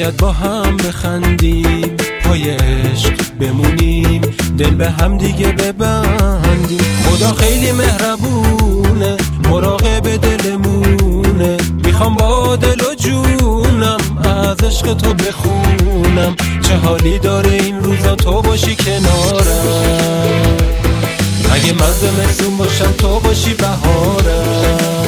باید با هم بخندیم، پای عشق بمونیم، دل به هم دیگه ببندیم. خدا خیلی مهربونه، مراقب دلمونه، میخوام با دل و جونم از عشق تو بخونم. چه حالی داره این روزا تو باشی کنارم، اگه من زمستون باشم تو باشی بهارم.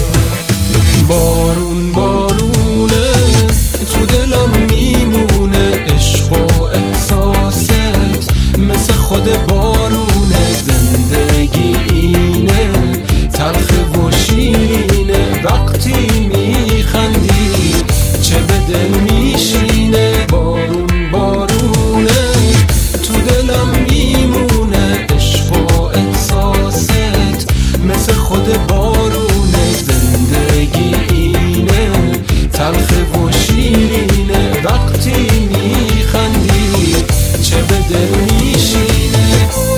بارون بارونه تو دلم میمونه، عشق و احساست مثل خود بارونه. زندگی اینه تلخ و شیرینه، وقتی میخندی چه به دل میشینه. بارون بارونه تو دلم میمونه، عشق و احساست مثل خود بارونه. زندگی اینه تلخ و شیرینه، وقتی میخندی چه به دل میشینه.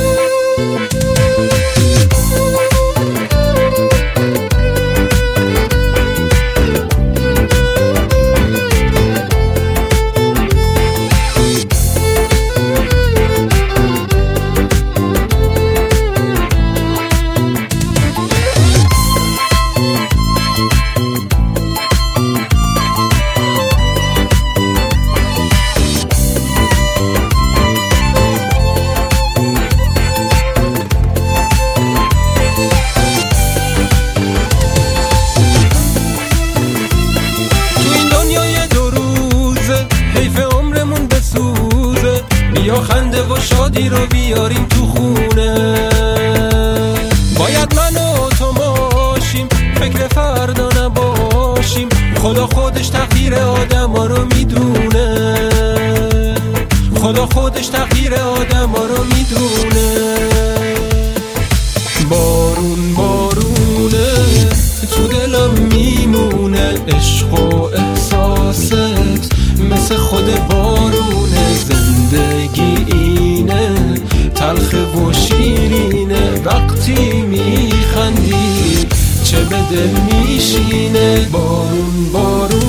یا خنده و شادی رو بیاریم تو خونه، باید من و تو باشیم، فکر فردا نباشیم. خدا خودش تقدیر آدم ها رو میدونه، خدا خودش تقدیر آدم ها رو میدونه. بارون بارونه تو دلم میمونه، عشق و احساست مثل خود بارونه. زندگی اینه تلخ و شیرینه، وقتی میخندی چه به دل میشینه. بارون بارون